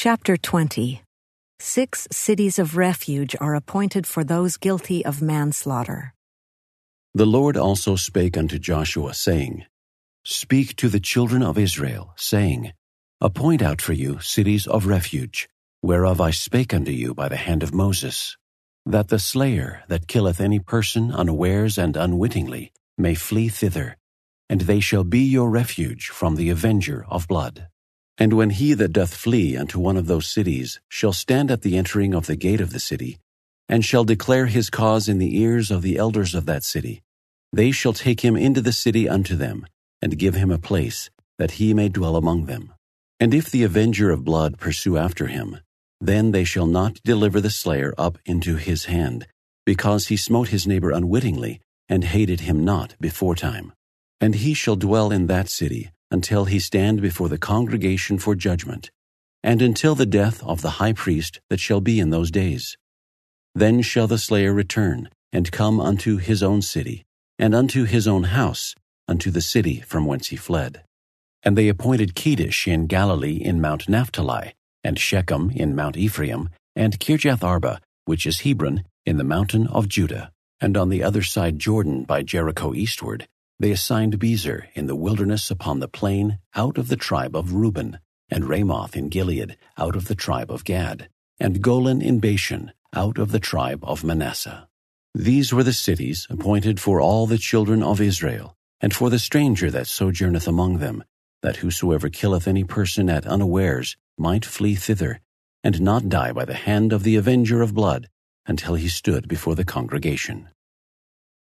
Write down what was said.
Chapter 20. 6 cities of refuge are appointed for those guilty of manslaughter. The Lord also spake unto Joshua, saying, Speak to the children of Israel, saying, Appoint out for you cities of refuge, whereof I spake unto you by the hand of Moses, that the slayer that killeth any person unawares and unwittingly may flee thither, and they shall be your refuge from the avenger of blood. And when he that doth flee unto one of those cities shall stand at the entering of the gate of the city, and shall declare his cause in the ears of the elders of that city, they shall take him into the city unto them, and give him a place, that he may dwell among them. And if the avenger of blood pursue after him, then they shall not deliver the slayer up into his hand, because he smote his neighbor unwittingly, and hated him not beforetime. And he shall dwell in that city, until he stand before the congregation for judgment, and until the death of the high priest that shall be in those days. Then shall the slayer return, and come unto his own city, and unto his own house, unto the city from whence he fled. And they appointed Kedesh in Galilee in Mount Naphtali, and Shechem in Mount Ephraim, and Kirjath-arba, which is Hebron, in the mountain of Judah. And on the other side Jordan by Jericho eastward, they assigned Bezer in the wilderness upon the plain out of the tribe of Reuben, and Ramoth in Gilead out of the tribe of Gad, and Golan in Bashan out of the tribe of Manasseh. These were the cities appointed for all the children of Israel, and for the stranger that sojourneth among them, that whosoever killeth any person at unawares might flee thither, and not die by the hand of the avenger of blood, until he stood before the congregation.